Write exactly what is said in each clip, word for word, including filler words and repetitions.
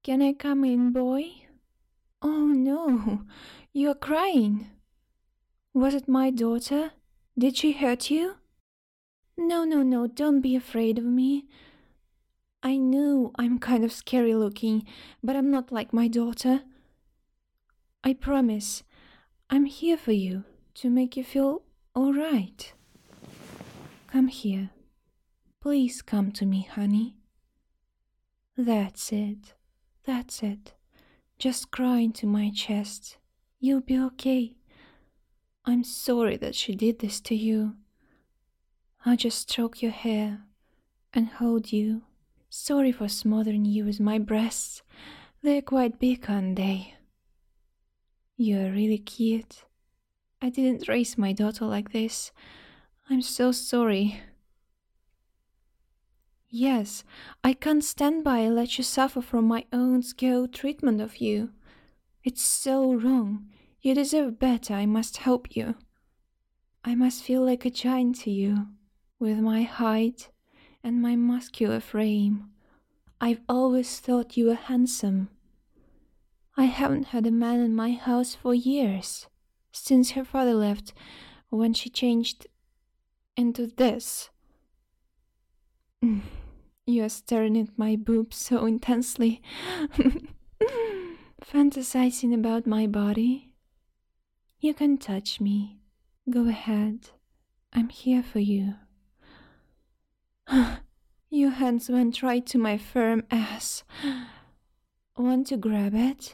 Can I come in, boy? Oh no, you're crying. Was it my daughter? Did she hurt you? No, no, no, don't be afraid of me. I know I'm kind of scary looking, but I'm not like my daughter. I promise, I'm here for you, to make you feel alright. Come here. Please come to me, honey. That's it. That's it. Just cry into my chest. You'll be okay. I'm sorry that she did this to you. I'll just stroke your hair and hold you. Sorry for smothering you with my breasts. They're quite big, aren't they? You're really cute. I didn't raise my daughter like this. I'm so sorry. Yes, I can't stand by and let you suffer from my own skilled treatment of you. It's so wrong. You deserve better. I must help you. I must feel like a giant to you, with my height and my muscular frame. I've always thought you were handsome. I haven't had a man in my house for years, since her father left, when she changed into this. You are staring at my boobs so intensely, fantasizing about my body. You can touch me. Go ahead. I'm here for you. Your hands went right to my firm ass. Want to grab it?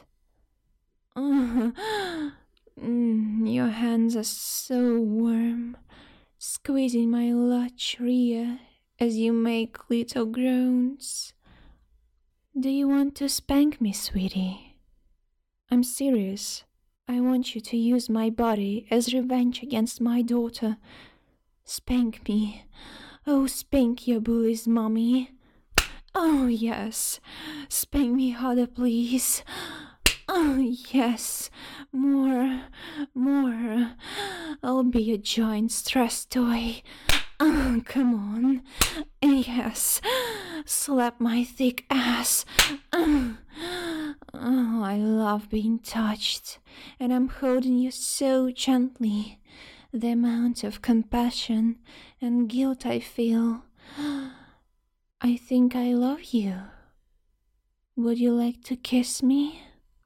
Mm, your hands are so warm, squeezing my lush rear as you make little groans. Do you want to spank me, sweetie? I'm serious. I want you to use my body as revenge against my daughter. Spank me. Oh, spank your bullies, mommy. Oh, yes. Spank me harder, please. Oh, yes. More, more. I'll be a giant stress toy. Oh, come on. Yes. Slap my thick ass. Oh, I love being touched. And I'm holding you so gently. The amount of compassion and guilt I feel. I think I love you. Would you like to kiss me?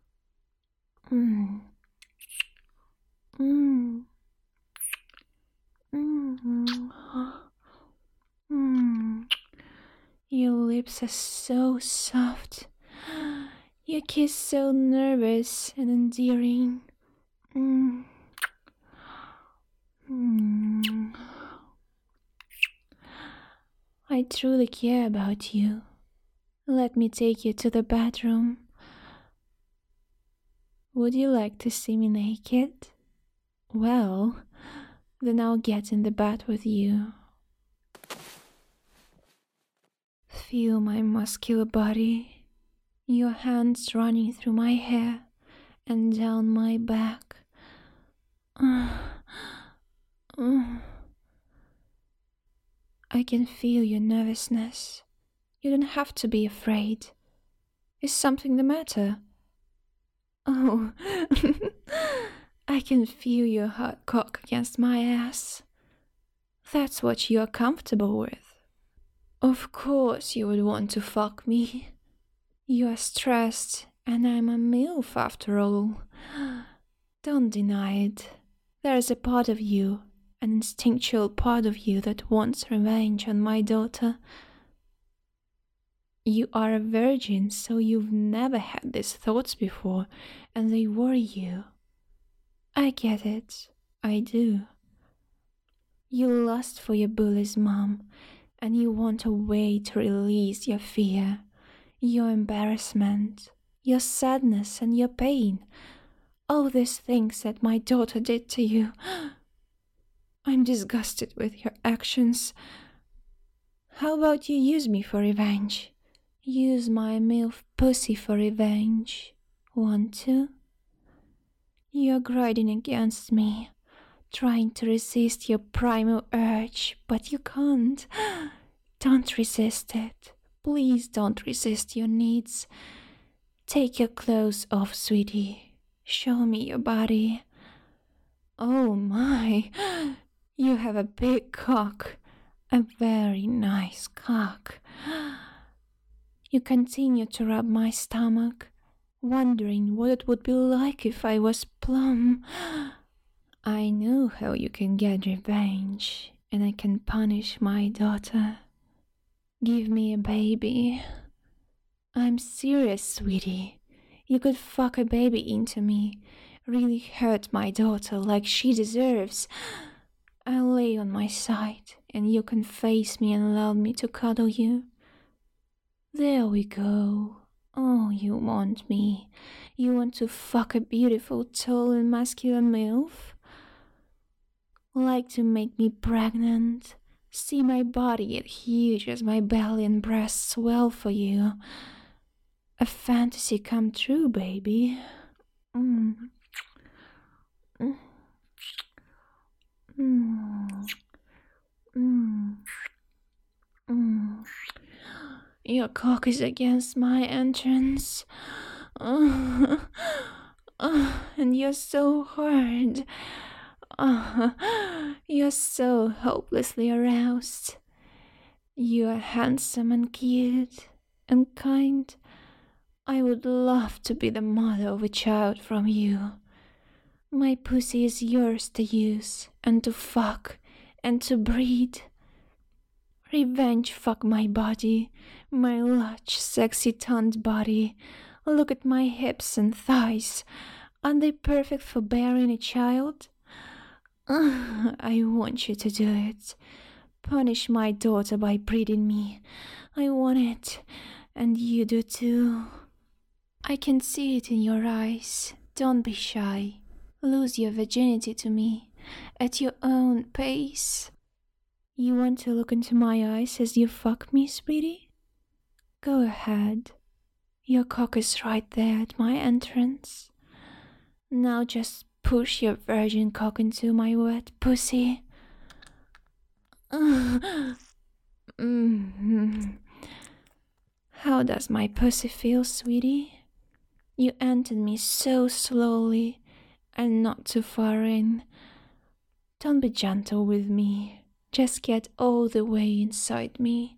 Mm. Mm. Mm. Mm. Your lips are so soft. Your kiss so nervous and endearing. Mm. Mm. I truly care about you. Let me take you to the bathroom. Would you like to see me naked? Well, then I'll get in the bath with you. Feel my muscular body, your hands running through my hair and down my back. Uh, uh. I can feel your nervousness. You don't have to be afraid. Is something the matter? Oh, I can feel your hot cock against my ass. That's what you're comfortable with. Of course you would want to fuck me. You are stressed, and I'm a MILF after all. Don't deny it. There's a part of you, an instinctual part of you that wants revenge on my daughter. You are a virgin, so you've never had these thoughts before, and they worry you. I get it. I do. You lust for your bully's mom, and you want a way to release your fear, your embarrassment, your sadness, and your pain. All these things that my daughter did to you. I'm disgusted with your actions. How about you use me for revenge? Use my MILF pussy for revenge. Want to? You're grinding against me, trying to resist your primal urge, but you can't. Don't resist it. Please don't resist your needs. Take your clothes off, sweetie. Show me your body. Oh my, you have a big cock. A very nice cock. You continue to rub my stomach, wondering what it would be like if I was plump. I know how you can get revenge, and I can punish my daughter. Give me a baby. I'm serious, sweetie. You could fuck a baby into me, really hurt my daughter like she deserves. I'll lay on my side, and you can face me and allow me to cuddle you. There we go. Oh, you want me. You want to fuck a beautiful, tall and masculine MILF? Like to make me pregnant? See my body get huge as my belly and breasts swell for you. A fantasy come true, baby. Mm. Mm. Mm. Mm. Mm. Your cock is against my entrance. Uh, uh, and you're so hard. Uh, you're so hopelessly aroused. You're handsome and cute and kind. I would love to be the mother of a child from you. My pussy is yours to use and to fuck and to breed. Revenge fuck my body, my large, sexy toned body. Look at my hips and thighs. Aren't they perfect for bearing a child? Uh, I want you to do it. Punish my daughter by breeding me. I want it, and you do too. I can see it in your eyes. Don't be shy. Lose your virginity to me, at your own pace. You want to look into my eyes as you fuck me, sweetie? Go ahead. Your cock is right there at my entrance. Now just push your virgin cock into my wet pussy. Mm-hmm. How does my pussy feel, sweetie? You entered me so slowly and not too far in. Don't be gentle with me. Just get all the way inside me.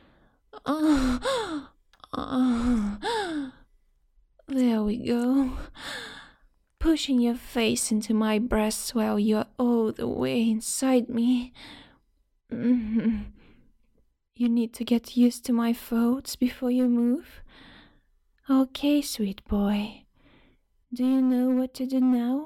Oh, oh. There we go. Pushing your face into my breasts while you're all the way inside me. Mm-hmm. You need to get used to my folds before you move. Okay, sweet boy. Do you know what to do now?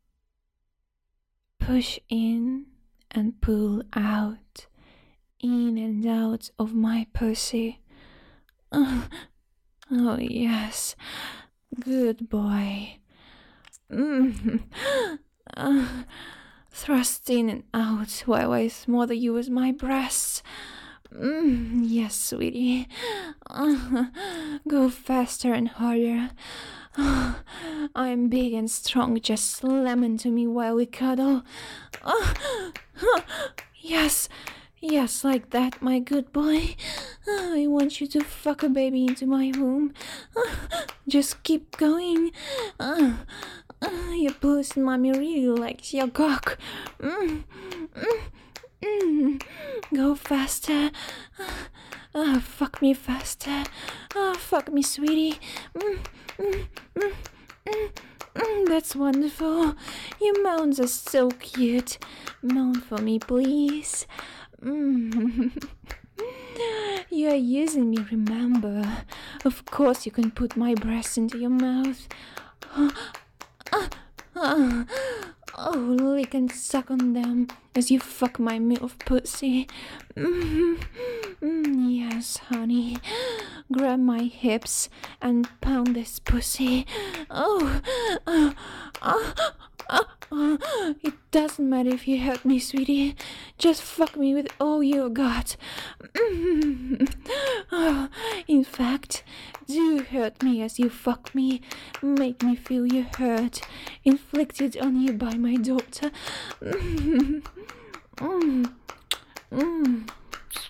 Push in and pull out, in and out of my pussy. Uh, oh yes, good boy. Mm. Uh, thrust in and out while I smother you with my breasts. Mm, yes, sweetie. Uh, go faster and harder. Uh, I'm big and strong, just slam into me while we cuddle. Uh, uh, yes, yes, like that, my good boy. Uh, I want you to fuck a baby into my womb. Uh, just keep going. Uh, uh, your pussy mommy really likes your cock. Mm, mm, mm. Go faster. Uh, uh, fuck me faster. Uh, fuck me, sweetie. Mm, mm, mm, mm, mm, that's wonderful. Your moans are so cute. Moan for me, please. Mm. You are using me, remember. Of course you can put my breasts into your mouth. Uh, uh, uh. Oh, lick and suck on them as you fuck my MILF pussy. Mm, mm, yes, honey. Grab my hips and pound this pussy. Oh, uh, uh, uh, uh. It doesn't matter if you hurt me, sweetie. Just fuck me with all you got. Mm. Oh, in fact, do hurt me as you fuck me. Make me feel your hurt inflicted on you by my daughter. Mm. Mm. Mm.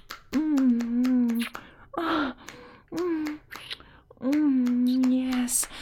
Mm. Oh. Mm. Mm. Yes,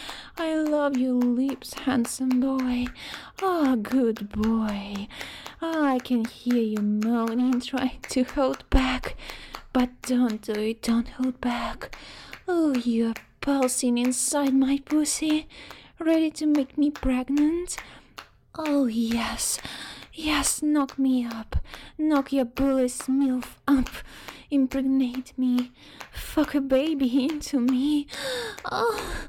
love your lips, handsome boy. Oh, good boy. Oh, I can hear you moaning, trying to hold back. But don't do it, don't hold back. Oh, you're pulsing inside my pussy, ready to make me pregnant. Oh, yes, yes, knock me up. Knock your bullish milf up. Impregnate me. Fuck a baby into me. Oh,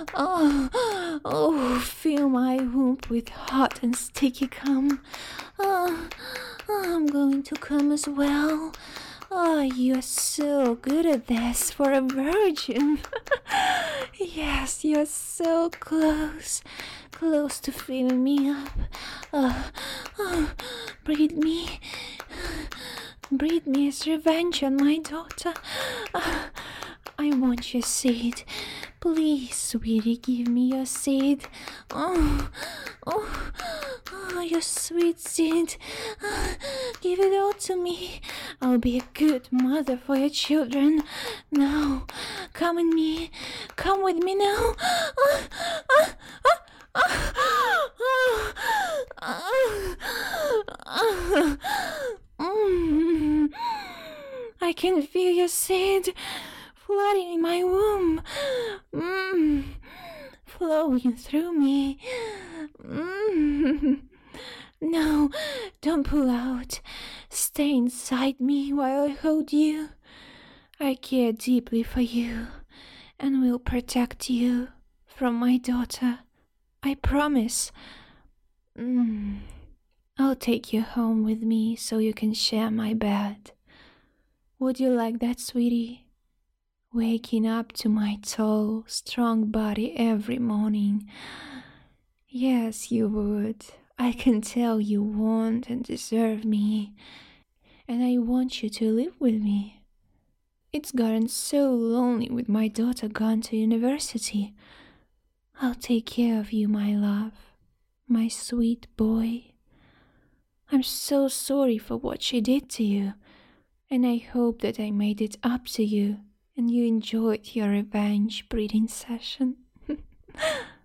oh, oh, fill my womb with hot and sticky cum. Oh, I'm going to come as well. Oh, you're so good at this for a virgin. Yes, you're so close. Close to filling me up. Oh, oh, breathe me. Breathe me as revenge on my daughter. Oh, I want your seed. Please, sweetie, give me your seed. Oh, oh, oh, your sweet seed. Oh, give it all to me. I'll be a good mother for your children. Now, come with me. Come with me now. Oh, oh, oh, oh, oh, oh, mm. I can feel your seed flooding in my womb, mm, flowing through me. Mm. No, don't pull out. Stay inside me while I hold you. I care deeply for you and will protect you from my daughter. I promise. Mm. I'll take you home with me so you can share my bed. Would you like that, sweetie? Waking up to my tall, strong body every morning. Yes, you would. I can tell you want and deserve me. And I want you to live with me. It's gotten so lonely with my daughter gone to university. I'll take care of you, my love, my sweet boy. I'm so sorry for what she did to you, and I hope that I made it up to you and you enjoyed your revenge breeding session.